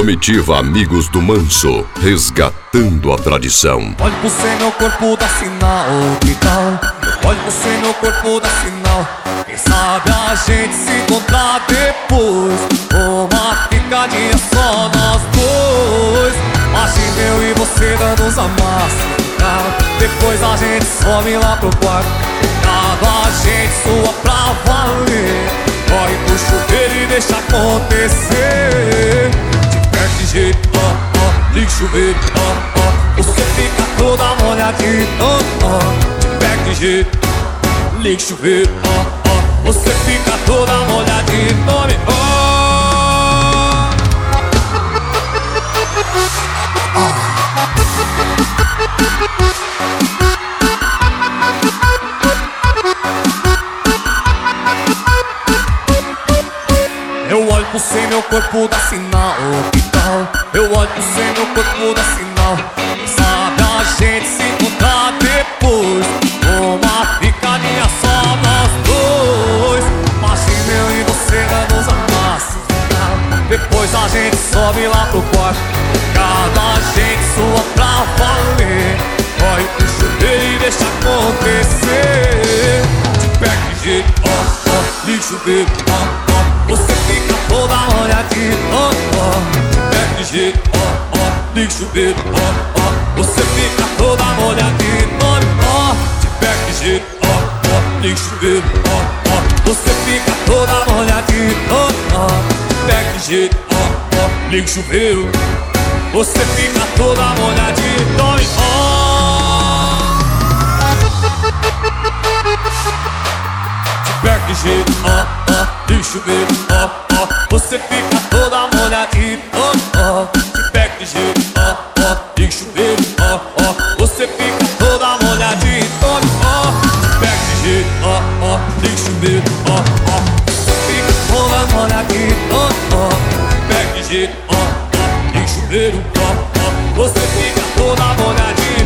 Comitiva Amigos do Manso, resgatando a tradição. Olha pro céu, meu corpo dá sinal, que tal? Olha pro céu, meu corpo dá sinal. Quem sabe a gente se encontrar depois, uma ficadinha só nós dois. Imagina eu e você dando os amassos, depois a gente sobe lá pro quarto, deitado a gente sua pra valer. Corre pro chuveiro e deixa acontecer. De perto de jeito, liga o chuveiro, você fica toda molhadinha, de perto de jeito, liga o chuveiro, você fica toda molhadinha, tome, Eu olho pro céu, meu corpo dá sinal, que tal? Eu olho pro céu, meu corpo dá sinal. Quem sabe a gente se encontrar depois, uma ficadinha só nós dois. Imagina eu e você dando os amassos, depois a gente sobe lá pro quarto, cada gente sua pra valer. Corre pro chuveiro e deixa acontecer. De perto de jeito, liga o chuveiro, você fica toda molhadinha, de perto de jeito, liga o chuveiro, você fica toda molhadinha, de perto de jeito, liga o chuveiro, você fica toda molhadinha, de perto de jeito, liga o chuveiro, você fica toda molhadinha, de perto de jeito, liga o chuveiro, você fica toda molhadinha, de perto de jeito, liga o chuveiro, você fica toda molhadinha, de perto de jeito, liga o chuveiro, você fica toda molhadinha, de perto de jeito, liga o chuveiro, você fica toda molhadinha,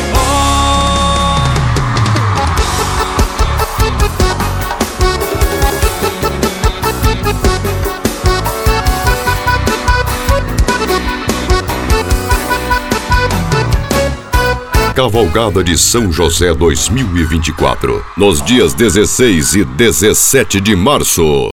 Cavalgada de São José 2024, nos dias 16 e 17 de março.